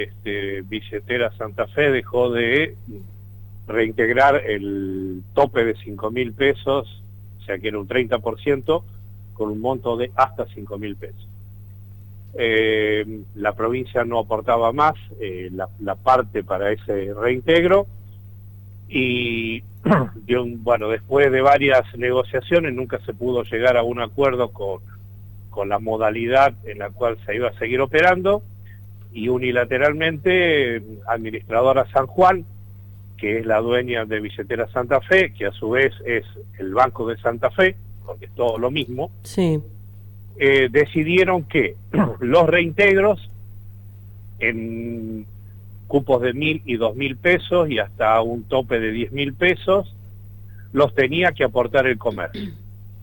Billetera Santa Fe dejó de reintegrar el tope de 5.000 pesos, o sea que era un 30%, con un monto de hasta 5.000 pesos. La provincia no aportaba más la parte para ese reintegro y bueno, después de varias negociaciones nunca se pudo llegar a un acuerdo con la modalidad en la cual se iba a seguir operando, y unilateralmente Administradora San Juan, que es la dueña de Billetera Santa Fe, que a su vez es el Banco de Santa Fe, porque es todo lo mismo, sí, decidieron que los reintegros en cupos de 1.000 y 2.000 pesos y hasta un tope de 10.000 pesos los tenía que aportar el comercio.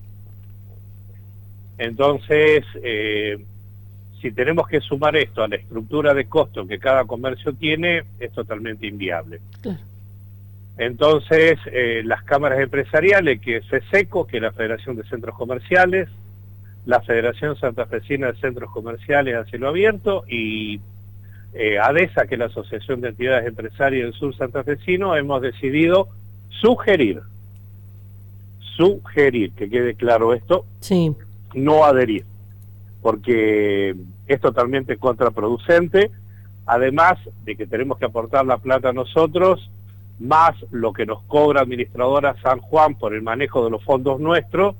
Entonces, si tenemos que sumar esto a la estructura de costo que cada comercio tiene, es totalmente inviable. claro. Entonces, las cámaras empresariales, que es FESECO, que es la Federación de Centros Comerciales, la Federación Santafesina de Centros Comerciales a Cielo Abierto y ADESA, que es la Asociación de Entidades Empresarias del Sur Santafesino, hemos decidido sugerir, que quede claro esto, Sí, no adherir, porque es totalmente contraproducente, además de que tenemos que aportar la plata nosotros, más lo que nos cobra Administradora San Juan por el manejo de los fondos nuestros,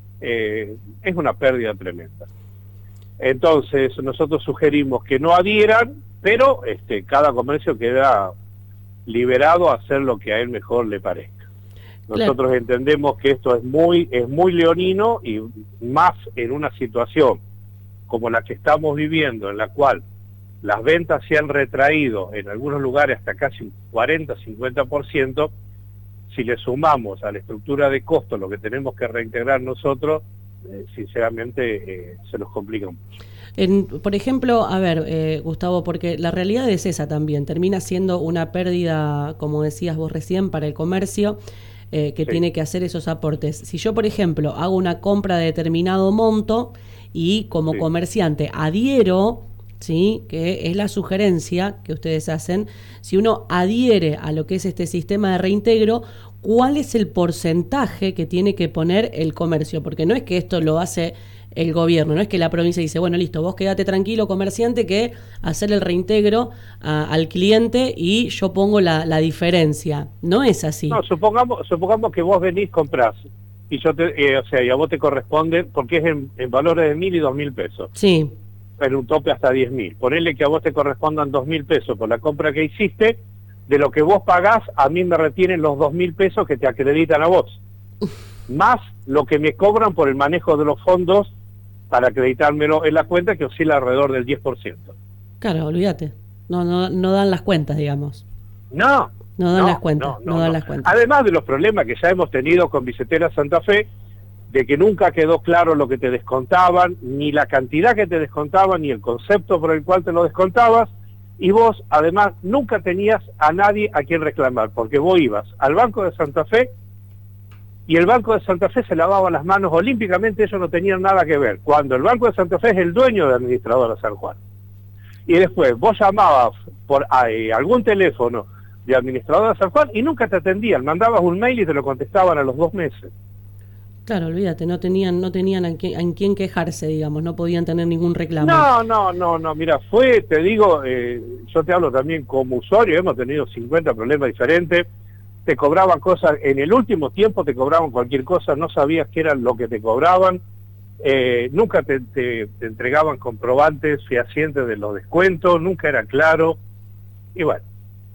es una pérdida tremenda. Entonces nosotros sugerimos que no adhieran, pero cada comercio queda liberado a hacer lo que a él mejor le parezca. Nosotros claro. entendemos que esto es muy leonino, y más en una situación como la que estamos viviendo, en la cual las ventas se han retraído en algunos lugares hasta casi un 40-50%, si le sumamos a la estructura de costo lo que tenemos que reintegrar nosotros, sinceramente se nos complica mucho. Por ejemplo, a ver, Gustavo, porque la realidad es esa también, termina siendo una pérdida, como decías vos recién, para el comercio, que Sí. tiene que hacer esos aportes. Si yo, por ejemplo, hago una compra de determinado monto y como Sí. comerciante adhiero, ¿sí?, que es la sugerencia que ustedes hacen, si uno adhiere a lo que es este sistema de reintegro, ¿cuál es el porcentaje que tiene que poner el comercio? Porque no es que esto lo hace el gobierno, no es que la provincia dice, bueno, listo, vos quedate tranquilo, comerciante, que hacer el reintegro al cliente y yo pongo la diferencia. No es así. No, supongamos que vos venís, comprás, y yo y a vos te corresponde, porque es en valores de 1.000 y 2.000 pesos. Sí, En un tope hasta 10.000. Ponele que a vos te correspondan 2.000 pesos por la compra que hiciste, de lo que vos pagás, a mí me retienen los 2.000 pesos que te acreditan a vos, más lo que me cobran por el manejo de los fondos para acreditármelo en la cuenta, que oscila alrededor del 10%. claro, olvídate. No dan las cuentas, digamos. No dan las cuentas, no dan las cuentas. Además de los problemas que ya hemos tenido con Billetera Santa Fe, de que nunca quedó claro lo que te descontaban, ni la cantidad que te descontaban, ni el concepto por el cual te lo descontabas, y vos además nunca tenías a nadie a quien reclamar, porque vos ibas al Banco de Santa Fe y el Banco de Santa Fe se lavaba las manos olímpicamente, ellos no tenían nada que ver, cuando el Banco de Santa Fe es el dueño de Administradora San Juan. Y después vos llamabas por algún teléfono de Administradora San Juan y nunca te atendían, mandabas un mail y te lo contestaban a los 2 meses. Claro, olvídate, no tenían en quién quejarse, digamos, no podían tener ningún reclamo. No, mira, te digo, yo te hablo también como usuario, hemos tenido 50 problemas diferentes, te cobraban cosas, en el último tiempo te cobraban cualquier cosa, no sabías qué era lo que te cobraban, nunca te entregaban comprobantes fehacientes de los descuentos, nunca era claro, y bueno,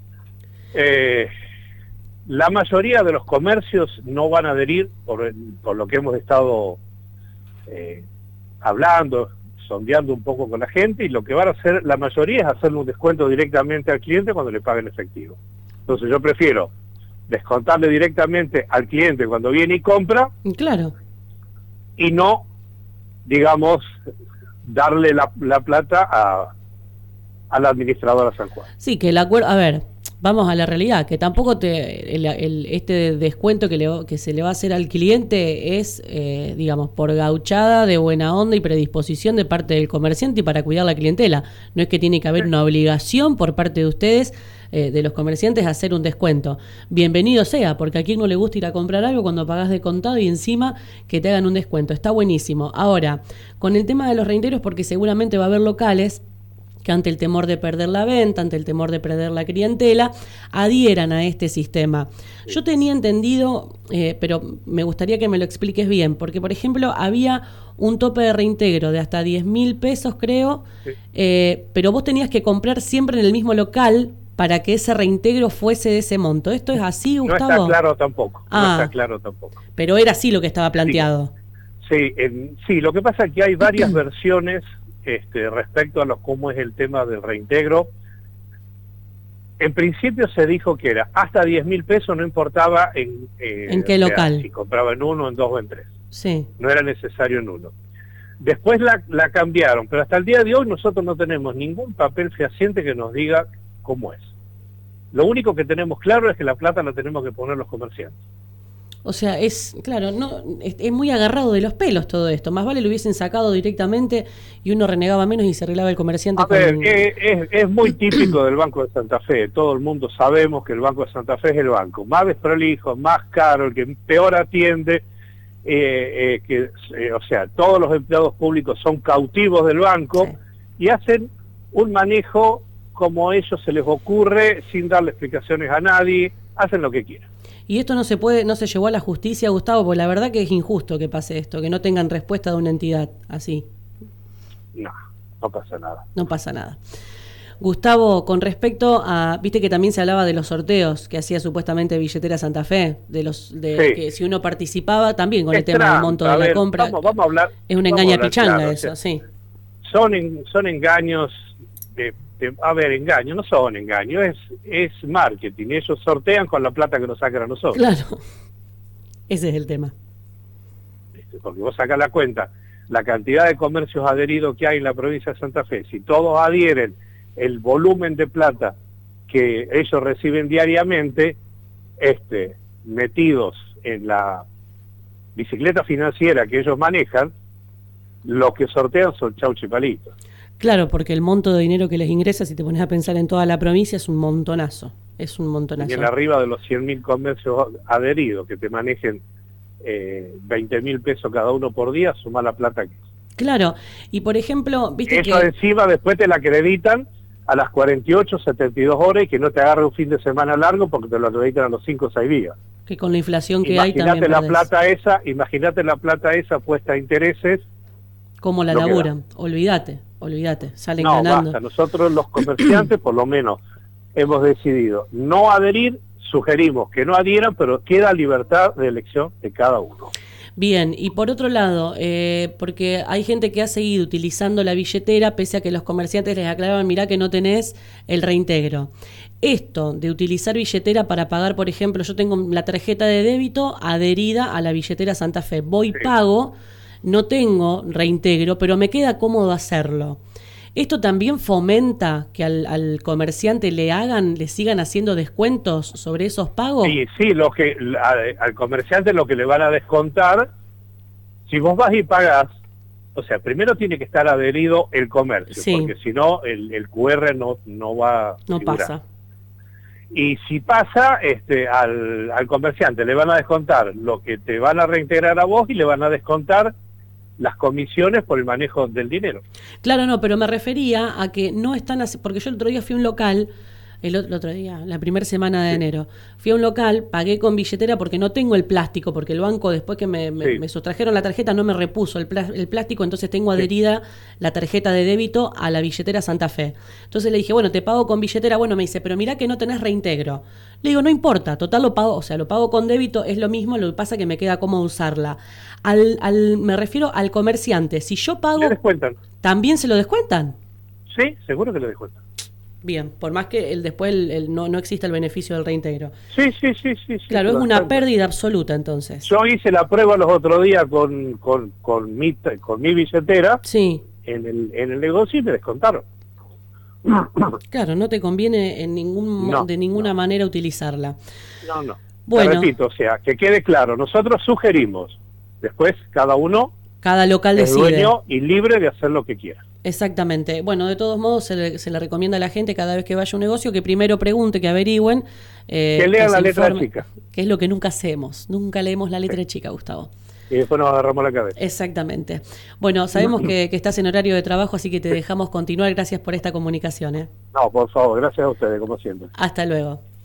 la mayoría de los comercios no van a adherir por lo que hemos estado hablando, sondeando un poco con la gente, y lo que van a hacer la mayoría es hacerle un descuento directamente al cliente cuando le paguen efectivo. Entonces yo prefiero descontarle directamente al cliente cuando viene y compra, claro, y no, digamos, darle la plata a la Administradora San Juan. Sí, que el acuerdo, a ver, Vamos a la realidad, que tampoco este descuento que se le va a hacer al cliente es, digamos, por gauchada de buena onda y predisposición de parte del comerciante y para cuidar la clientela. No es que tiene que haber una obligación por parte de ustedes, de los comerciantes, a hacer un descuento. Bienvenido sea, porque a quien no le gusta ir a comprar algo cuando pagás de contado y encima que te hagan un descuento. Está buenísimo. Ahora, con el tema de los reintegros, porque seguramente va a haber locales que ante el temor de perder la venta, ante el temor de perder la clientela, adhieran a este sistema. Yo tenía entendido, pero me gustaría que me lo expliques bien, porque por ejemplo había un tope de reintegro de hasta 10.000 pesos, creo, sí. Pero vos tenías que comprar siempre en el mismo local para que ese reintegro fuese de ese monto. ¿Esto es así, Gustavo? No está claro tampoco. No está claro tampoco. Pero era así lo que estaba planteado. Sí, lo que pasa es que hay varias versiones respecto a cómo es el tema del reintegro. En principio se dijo que era hasta 10.000 pesos, no importaba en qué local. Si compraba en uno, en dos o en tres. Sí. No era necesario en uno. Después la cambiaron, pero hasta el día de hoy nosotros no tenemos ningún papel fehaciente que nos diga cómo es. Lo único que tenemos claro es que la plata la tenemos que poner los comerciantes. O sea, es muy agarrado de los pelos todo esto. Más vale lo hubiesen sacado directamente y uno renegaba menos y se arreglaba el comerciante. Es muy típico del Banco de Santa Fe. Todo el mundo sabemos que el Banco de Santa Fe es el banco más desprolijo, más caro, el que peor atiende. O sea, todos los empleados públicos son cautivos del banco, sí, y hacen un manejo como a ellos se les ocurre, sin darle explicaciones a nadie, hacen lo que quieran. Y esto no se llevó a la justicia, Gustavo, porque la verdad que es injusto que pase esto, que no tengan respuesta de una entidad así. No pasa nada. No pasa nada. Gustavo, con respecto a, viste que también se hablaba de los sorteos que hacía supuestamente Billetera Santa Fe, sí, que si uno participaba también con el tema del monto de la compra. Vamos a hablar. Es una engaña pichanga, claro, eso, sí. Son engaños engaños, no son engaños, es marketing. Ellos sortean con la plata que nos sacan a nosotros. Claro, ese es el tema. Porque vos sacás la cuenta, la cantidad de comercios adheridos que hay en la provincia de Santa Fe, si todos adhieren el volumen de plata que ellos reciben diariamente, metidos en la bicicleta financiera que ellos manejan, lo que sortean son chauchipalitos. Claro, porque el monto de dinero que les ingresa, si te pones a pensar en toda la provincia, es un montonazo. Es un montonazo. Y en arriba de los 100.000 comercios adheridos que te manejen 20.000 pesos cada uno por día, suma la plata que es. Claro, y por ejemplo, viste eso que encima después te la acreditan a las 48, 72 horas y que no te agarre un fin de semana largo porque te lo acreditan a los 5 o 6 días. Que con la inflación que hay también Imagínate la plata esa puesta a intereses. ¿Cómo la laburan? Olvídate, salen ganando. Basta. Nosotros los comerciantes por lo menos hemos decidido no adherir, sugerimos que no adhieran, pero queda libertad de elección de cada uno. Bien, y por otro lado, porque hay gente que ha seguido utilizando la billetera pese a que los comerciantes les aclaraban, mirá que no tenés el reintegro. Esto de utilizar billetera para pagar, por ejemplo, yo tengo la tarjeta de débito adherida a la billetera Santa Fe, voy, sí, pago, no tengo reintegro, pero me queda cómodo hacerlo. ¿Esto también fomenta que al comerciante le sigan haciendo descuentos sobre esos pagos? Sí, al comerciante lo que le van a descontar, si vos vas y pagás, o sea, primero tiene que estar adherido el comercio, sí, porque si no, el QR no va a no figurar. Pasa. Y si pasa, al comerciante le van a descontar lo que te van a reintegrar a vos y le van a descontar las comisiones por el manejo del dinero. Claro, no, pero me refería a que no están así, porque yo el otro día fui a un local, el otro día, la primera semana de enero, fui a un local, pagué con billetera porque no tengo el plástico, porque el banco después que me sustrajeron la tarjeta no me repuso el plástico, entonces tengo adherida la tarjeta de débito a la billetera Santa Fe. Entonces le dije, bueno, te pago con billetera, bueno, me dice, pero mirá que no tenés reintegro. Le digo, no importa, total lo pago, o sea, lo pago con débito, es lo mismo, lo que pasa que me queda cómodo usarla. Me refiero al comerciante, si yo pago, ¿le descuentan? ¿También se lo descuentan? Sí, seguro que lo descuentan. Bien, por más que después no exista el beneficio del reintegro. Sí. Claro, es una pérdida absoluta entonces. Yo hice la prueba los otros días con mi billetera, sí, en el negocio y me descontaron. Claro, no te conviene en de ninguna manera utilizarla. No. Bueno. Te repito, o sea, que quede claro, nosotros sugerimos, después cada local es decide. Dueño y libre de hacer lo que quiera. Exactamente. Bueno, de todos modos se le recomienda a la gente cada vez que vaya a un negocio que primero pregunte, que averigüen. Que lean la letra chica. Que es lo que nunca hacemos. Nunca leemos la letra chica, Gustavo. Y después nos agarramos la cabeza. Exactamente. Bueno, sabemos que estás en horario de trabajo, así que te dejamos continuar. Gracias por esta comunicación. No, por favor, gracias a ustedes, como siempre. Hasta luego.